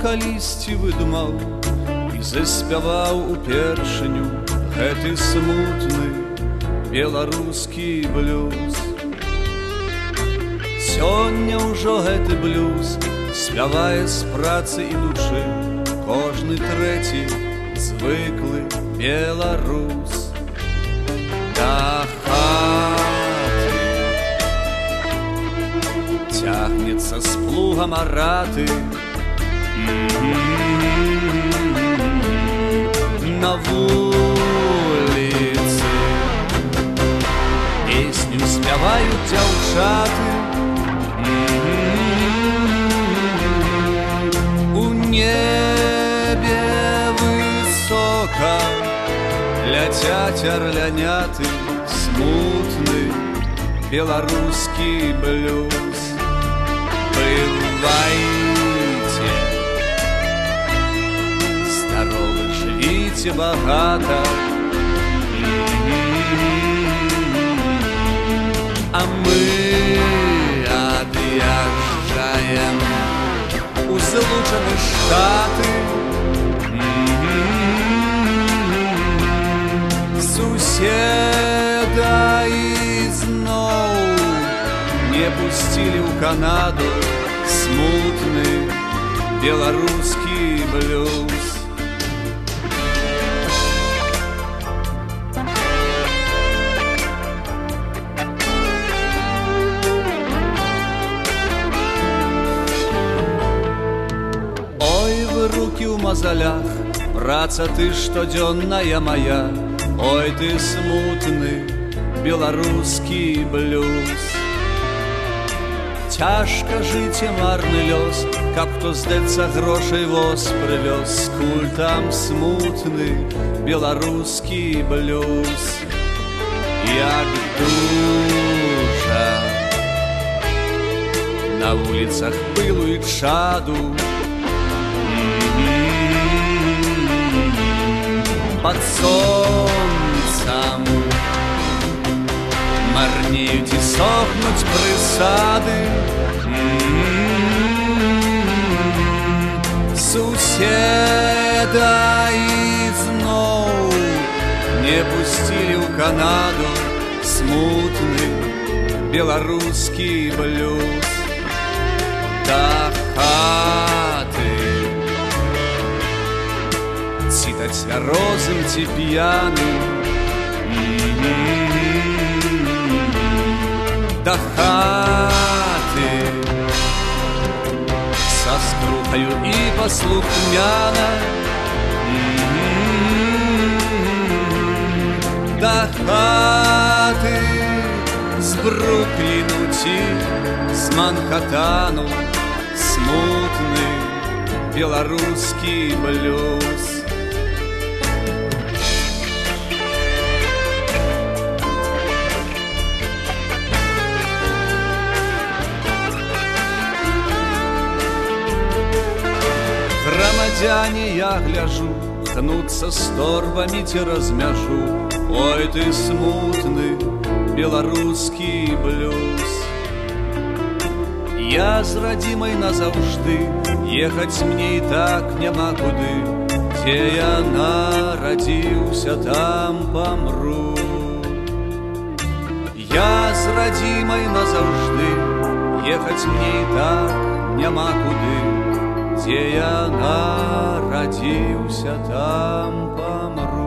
калісьці выдумаў і заспяваў упершыню гэты смутны беларускі блюз. Сёння ўжо гэты блюз спявае з працы ідучы кожны трэці звыклы беларус. Да хаты цягнецца з плугам араты, на вуліцы песню спяваюць дзяўчаты, у небе высока ляцяць арляняты, смутны беларускі блюз. Бывайце здаровы, жывіце багата, а мы ад'язджаем у Злучаны Штаты. Суседа ізноў не пусцілі ў Канаду, смутны беларускі блюз. Ой, вы рукі ў мазалях, праца ты штодзённая мая, ой, ты смутны беларускі блюз. Цяжка жыць і марны лёс, каб хто здэцца грошай воз прывёз, скуль там смутны беларускі блюз. Як дужа на вуліцах пылу і чаду, пад сонцам марнеюць і сохнуць прысады. Суседа ізноў не пусцілі ў Канаду, смутны беларускі блюз. Да хаты ці да цвярозым, ці п'яным, да хаты са скрухаю і паслухмяна, да хаты з Брукліну ці з Манхатану, смутны беларускі блюз. Грамадзяне, я гляжу, хнуцца з торбамі цераз мяжу, ой, ты смутны беларускі блюз. Я з радзімай назаўжды, ехаць мне і так няма куды, дзе я нарадзіўся, там памру. Я з радзімай назаўжды, ехаць мне і так няма куды, дзе я нарадзіўся, там памру.